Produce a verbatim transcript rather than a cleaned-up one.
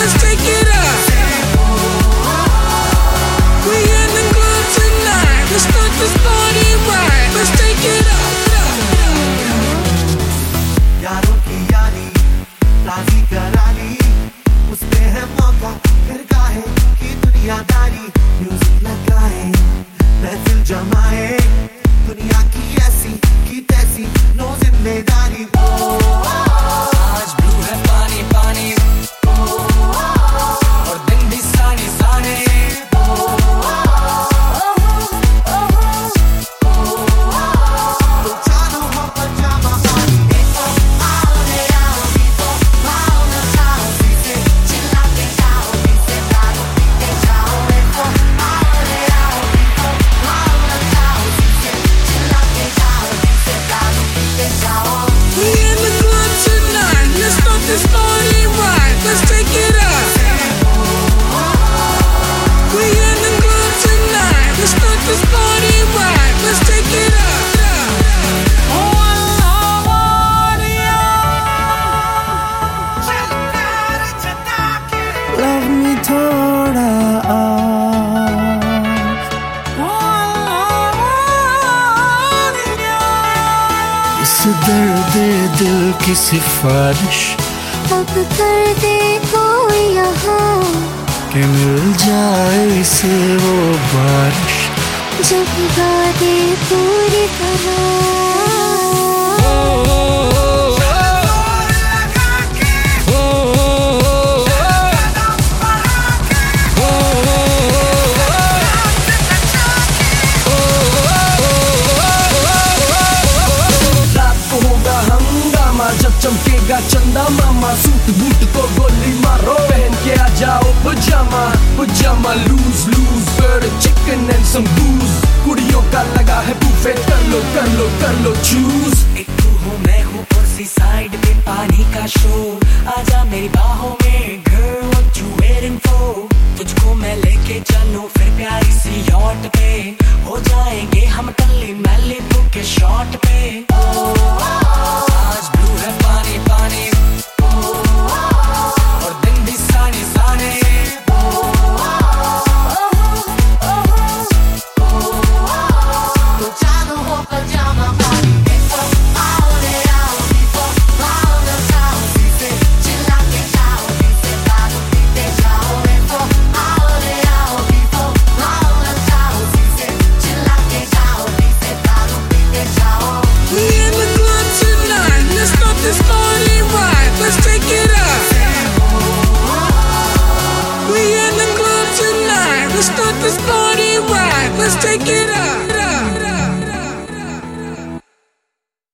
let's take it up. We in the club tonight, let's start this party right. Let's take it up. यारों की यारी राजी करारी, उस पे है मौका फिर काहे की दुनियादारी। म्यूजिक लगाए महफिल जमाए, दुनिया की ऐसी की तैसी नो जिम्मेदारी। आज ब्लू है पानी पानी, और दिन भी सानी सानी। This party right, let's take it up. We in the club tonight, let's start this party right. Let's take it up. Oh, I love you. Love me thoda. इस दर्द दिल की सिफारिश अब कर दे कोई यहाँ, कि मिल जाए इसे वो बारिश जब गा दे पूरी तरह। जब चमकेगा चंदा मामा, सूट बूट को गोली मारो, पहन के आ जाओ pyjama pyjama. Loose loose bird chicken and some booze, कुड़ियों का लगा है बुफे, कर लो कर लो कर लो चूज। एक तू हूँ मैं हूँ और सी साइड पे पानी का शो, आजा मेरी बाहों में girl what you waiting for। तुझको मैं लेके चलूं फिर प्यारी सी यॉट पे, हो जाएंगे हम टल्ली मैली बुक के शॉट पे।